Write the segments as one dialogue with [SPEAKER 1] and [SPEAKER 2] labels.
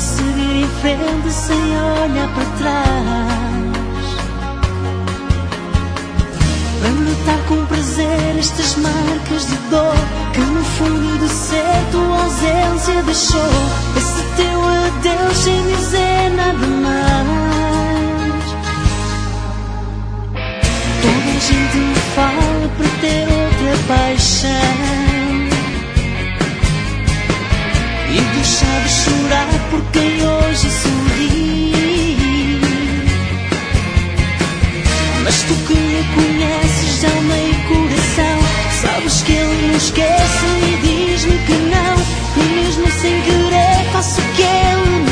[SPEAKER 1] seguir em frente sem olhar para trás, para notar com prazer estas marcas de dor que no fundo do ser tua ausência deixou. Esse teu adeus sem dizer nada mais. Toda a gente me fala para ter outra paixão e deixar de chorar por quem hoje sorri. Mas tu que me conheces de alma e coração, sabes que ele não esquece e diz-me que não, que mesmo sem querer faço o que ele me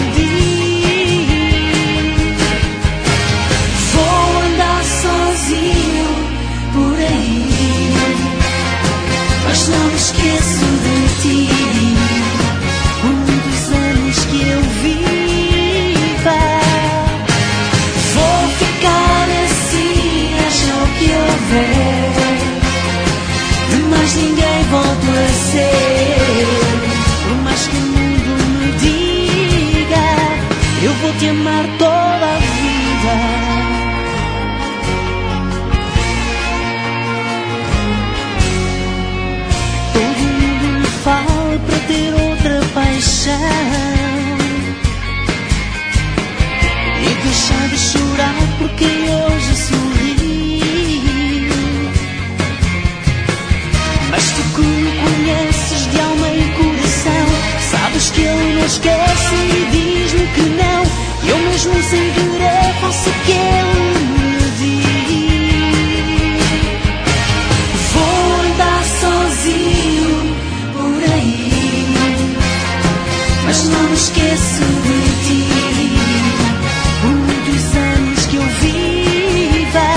[SPEAKER 1] diz. Vou andar sozinho por aí, mas não me esqueço de ti. Que eu viva, vou ficar assim, haja o que houver. De mais ninguém volto a ser. Por mais que o mundo me diga, eu vou te amar toda a vida. Todo mundo me fala para ter outra paixão e deixar de chorar por quem hoje sorri. Mas tu que me conheces de alma e coração, sabes que ele não esquece e diz-me que não, e eu mesmo sem querer faço o que ele me diz. Vou andar sozinho por aí, mas não me esqueço de ti. Por muitos anos que eu viva,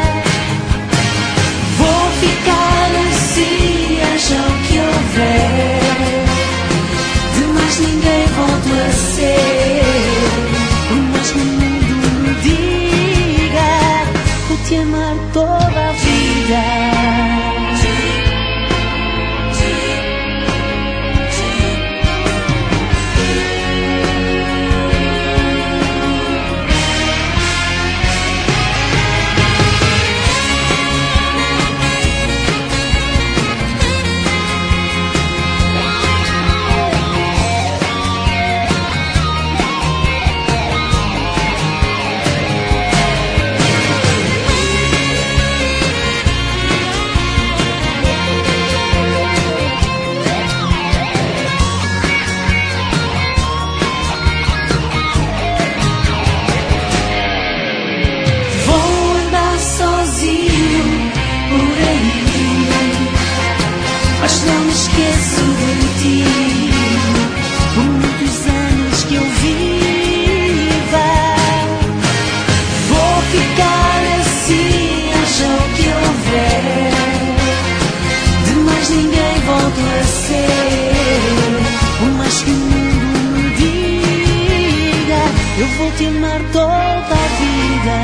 [SPEAKER 1] vou ficar assim, haja o que houver. De mais ninguém volto a ser. Por mais que o mundo me diga, vou te amar toda a vida. Mas não me esqueço de ti. Por muitos anos que eu viva, vou ficar assim, haja o que houver. De mais ninguém volto a ser. Por mais que o mundo me diga, eu vou te amar toda a vida.